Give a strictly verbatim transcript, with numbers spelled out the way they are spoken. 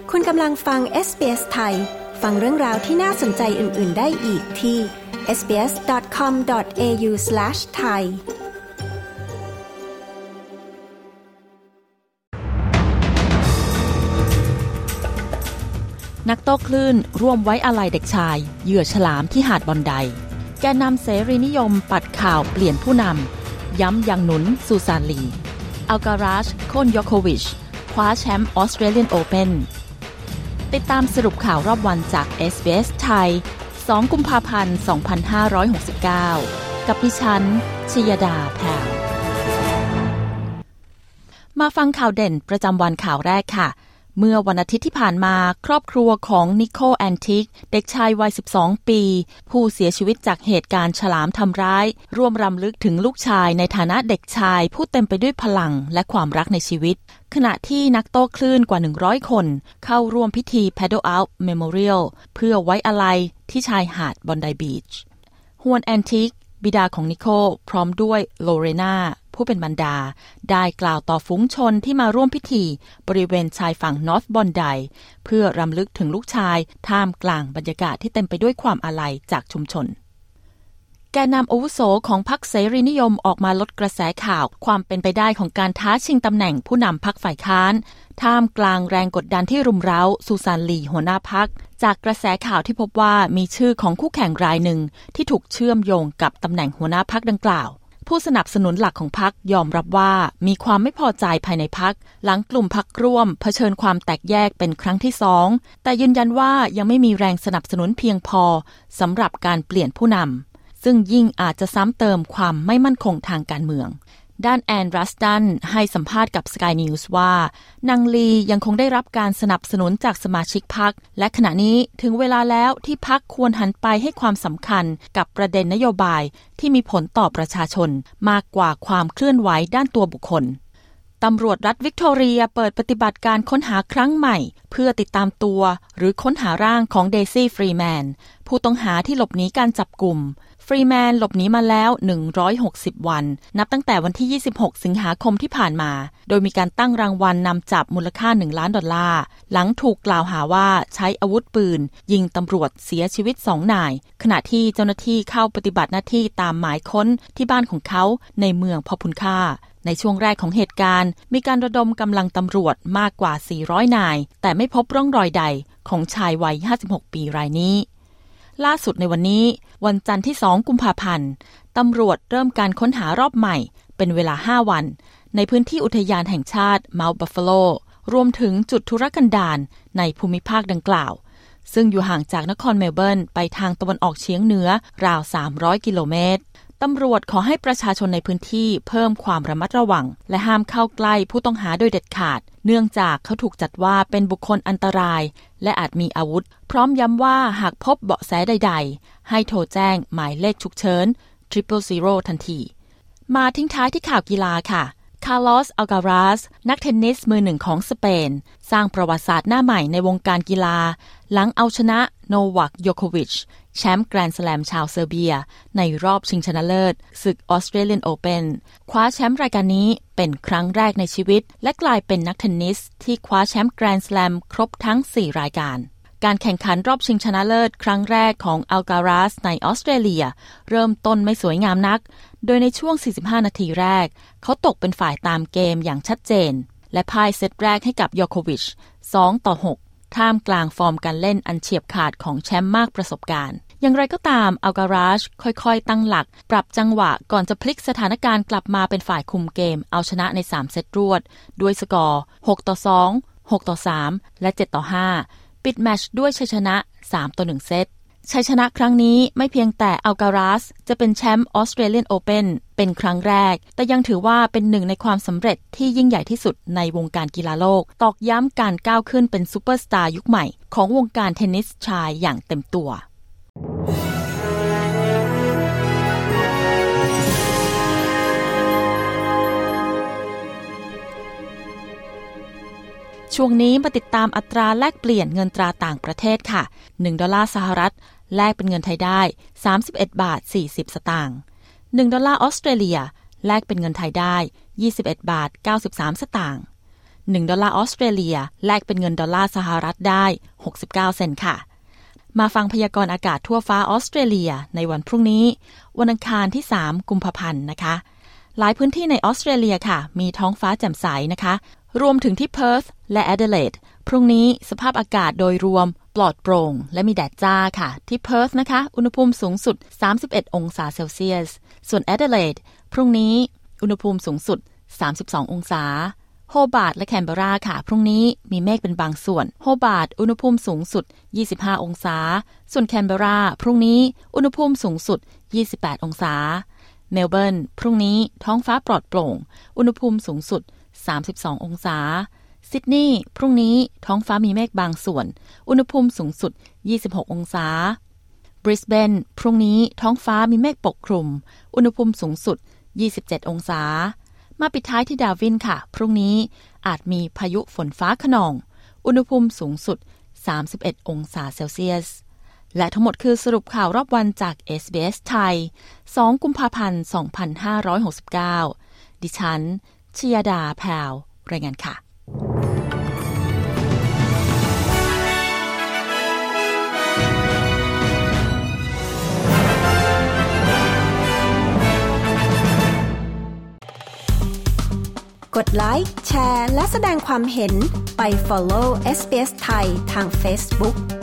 คุณกำลังฟัง เอส บี เอส ไทยฟังเรื่องราวที่น่าสนใจอื่นๆได้อีกที่ เอส บี เอส ดอท คอม ดอท เอ ยู สแลช ไทยนักโต้คลื่นร่วมไว้อาลัยเด็กชายเหยื่อฉลามที่หาดบอนไดแกนนำเสรีนิยมปัดข่าวเปลี่ยนผู้นำย้ำยังหนุนซูซานลีอัลการาชโคนยอโควิชคว้าแชมป์ออสเตรเลียนโอเพ่นติดตามสรุปข่าวรอบวันจาก เอส บี เอส ไทยสองกุมภาพันธ์สองพันห้าร้อยหกสิบเก้ากับดิฉันชยดาแพรวมาฟังข่าวเด่นประจำวันข่าวแรกค่ะเมื่อวันอาทิตย์ที่ผ่านมาครอบครัวของนิโคลแอนทิกเด็กชายวัยสิบสองปีผู้เสียชีวิตจากเหตุการณ์ฉลามทำร้ายร่วมรำลึกถึงลูกชายในฐานะเด็กชายผู้เต็มไปด้วยพลังและความรักในชีวิตขณะที่นักโต้คลื่นกว่าหนึ่งร้อยคนเข้าร่วมพิธี Paddle Out Memorial เพื่อไว้อาลัยที่ชายหาดบอนไดบีชฮวนแอนทิกบิดาของนิโคลพร้อมด้วยโลเรนาผู้เป็นบรรดาได้กล่าวต่อฝูงชนที่มาร่วมพิธีบริเวณชายฝั่งนอร์ทบอนไดเพื่อรำลึกถึงลูกชายท่ามกลางบรรยากาศที่เต็มไปด้วยความอาลัยจากชุมชนแกนนำอาวุโสของพรรคเสรีนิยมออกมาลดกระแสข่าวความเป็นไปได้ของการท้าชิงตำแหน่งผู้นำพรรคฝ่ายค้านท่ามกลางแรงกดดันที่รุมเร้าซูซานลีหัวหน้าพรรคจากกระแสข่าวที่พบว่ามีชื่อของคู่แข่งรายหนึ่งที่ถูกเชื่อมโยงกับตำแหน่งหัวหน้าพรรคดังกล่าวผู้สนับสนุนหลักของพรรคยอมรับว่ามีความไม่พอใจภายในพรรคหลังกลุ่มพรรคร่วมเผชิญความแตกแยกเป็นครั้งที่สองแต่ยืนยันว่ายังไม่มีแรงสนับสนุนเพียงพอสำหรับการเปลี่ยนผู้นำซึ่งยิ่งอาจจะซ้ำเติมความไม่มั่นคงทางการเมืองด้านแอนรัสตันให้สัมภาษณ์กับ Sky News ว่านางลียังคงได้รับการสนับสนุนจากสมาชิกพรรคและขณะนี้ถึงเวลาแล้วที่พรรคควรหันไปให้ความสำคัญกับประเด็นนโยบายที่มีผลต่อประชาชนมากกว่าความเคลื่อนไหวด้านตัวบุคคลตำรวจรัฐวิกตอเรียเปิดปฏิบัติการค้นหาครั้งใหม่เพื่อติดตามตัวหรือค้นหาร่างของเดซี่ฟรีแมนผู้ต้องหาที่หลบหนีการจับกุมฟรีแมนหลบหนีมาแล้วหนึ่งร้อยหกสิบวันนับตั้งแต่วันที่ยี่สิบหกสิงหาคมที่ผ่านมาโดยมีการตั้งรางวัลนำจับมูลค่าหนึ่งล้านดอลลาร์หลังถูกกล่าวหาว่าใช้อาวุธปืนยิงตำรวจเสียชีวิตสองนายขณะที่เจ้าหน้าที่เข้าปฏิบัติหน้าที่ตามหมายค้นที่บ้านของเขาในเมืองพอพุนค่าในช่วงแรกของเหตุการณ์มีการระดมกำลังตำรวจมากกว่าสี่ร้อยนายแต่ไม่พบร่องรอยใดของชายวัยห้าสิบหกปีรายนี้ล่าสุดในวันนี้วันจันทร์ที่สองกุมภาพันธ์ตำรวจเริ่มการค้นหารอบใหม่เป็นเวลาห้าวันในพื้นที่อุทยานแห่งชาติเมาท์บัฟฟาโลรวมถึงจุดทุรกันดารในภูมิภาคดังกล่าวซึ่งอยู่ห่างจากนครเมลเบิร์นไปทางตะวันออกเฉียงเหนือราวสามร้อยกิโลเมตรตำรวจขอให้ประชาชนในพื้นที่เพิ่มความระมัดระวังและห้ามเข้าใกล้ผู้ต้องหาโดยเด็ดขาดเนื่องจากเขาถูกจัดว่าเป็นบุคคลอันตรายและอาจมีอาวุธพร้อมย้ำว่าหากพบเบาะแสใดๆให้โทรแจ้งหมายเลขฉุกเฉิน หนึ่ง ศูนย์ ศูนย์ ทันทีมาทิ้งท้ายที่ข่าวกีฬาค่ะคาร์ลอส อัลการาสนักเทนนิสมือหนึ่งของสเปนสร้างประวัติศาสตร์หน้าใหม่ในวงการกีฬาหลังเอาชนะโนวัค โยโควิชแชมป์แกรนด์สแลมชาวเซอร์เบียในรอบชิงชนะเลิศศึกออสเตรเลียนโอเพ่นคว้าแชมป์รายการนี้เป็นครั้งแรกในชีวิตและกลายเป็นนักเทนนิสที่คว้าแชมป์แกรนด์สแลมครบทั้งสี่รายการการแข่งขันรอบชิงชนะเลิศครั้งแรกของอัลการาสในออสเตรเลียเริ่มต้นไม่สวยงามนักโดยในช่วงสี่สิบห้านาทีแรกเขาตกเป็นฝ่ายตามเกมอย่างชัดเจนและพ่ายเซตแรกให้กับโยโควิชสองต่อหกท่ามกลางฟอร์มการเล่นอันเฉียบขาดของแชมป์มากประสบการณ์อย่างไรก็ตามอัลการาสค่อยๆตั้งหลักปรับจังหวะก่อนจะพลิกสถานการณ์กลับมาเป็นฝ่ายคุมเกมเอาชนะในสามเซตรวดด้วยสกอร์หกต่อสอง หกต่อสามและเจ็ดต่อห้าปิดแมตช์ด้วยชัยชนะสามต่อหนึ่งเซตชัยชนะครั้งนี้ไม่เพียงแต่อัลการาสจะเป็นแชมป์ออสเตรเลียนโอเพ่นเป็นครั้งแรกแต่ยังถือว่าเป็นหนึ่งในความสำเร็จที่ยิ่งใหญ่ที่สุดในวงการกีฬาโลกตอกย้ำการก้าวขึ้นเป็นซูเปอร์สตาร์ยุคใหม่ของวงการเทนนิสชายอย่างเต็มตัวช่วงนี้มาติดตามอัตราแลกเปลี่ยนเงินตราต่างประเทศค่ะหนึ่งดอลลาร์สหรัฐแลกเป็นเงินไทยได้สามสิบเอ็ดบาทสี่สิบสตางค์หนึ่งดอลลาร์ออสเตรเลียแลกเป็นเงินไทยได้ยี่สิบเอ็ดบาทเก้าสิบสามสตางค์หนึ่งดอลลาร์ออสเตรเลียแลกเป็นเงินดอลลาร์สหรัฐได้หกสิบเก้าเซนต์ค่ะมาฟังพยากรณ์อากาศทั่วฟ้าออสเตรเลียในวันพรุ่งนี้วันอังคารที่สามกุมภาพันธ์นะคะหลายพื้นที่ในออสเตรเลียค่ะมีท้องฟ้าแจ่มใสนะคะรวมถึงที่เพิร์ธและแอดิเลดพรุ่งนี้สภาพอากาศโดยรวมปลอดโปร่งและมีแดดจ้าค่ะที่เพิร์ธนะคะอุณหภูมิสูงสุดสามสิบเอ็ดองศาเซลเซียสส่วนแอดิเลดพรุ่งนี้อุณหภูมิสูงสุดสามสิบสององศาโฮบาร์ตและแคนเบราค่ะพรุ่งนี้มีเมฆเป็นบางส่วนโฮบาร์ตอุณหภูมิสูงสุดยี่สิบห้าองศาส่วนแคนเบราพรุ่งนี้อุณหภูมิสูงสุดยี่สิบแปดองศาเมลเบิร์นพรุ่งนี้ท้องฟ้าปลอดโปร่งอุณหภูมิสูงสุดสามสิบสององศาซิดนีย์พรุ่งนี้ท้องฟ้ามีเมฆบางส่วนอุณหภูมิสูงสุดยี่สิบหกองศาบริสเบนพรุ่งนี้ท้องฟ้ามีเมฆปกคลุมอุณหภูมิสูงสุดยี่สิบเจ็ดองศามาปิดท้ายที่ดาร์วินค่ะพรุ่งนี้อาจมีพายุฝนฟ้าคะนองอุณหภูมิสูงสุดสามสิบเอ็ดองศาเซลเซียสและทั้งหมดคือสรุปข่าวรอบวันจาก เอส บี เอส ไทยสองกุมภาพันธ์สองพันห้าร้อยหกสิบเก้าดิฉันชยดาแพรวรายงานค่ะกดไลค์แชร์และแสดงความเห็นไป follow เอส บี เอส ไทยทาง Facebook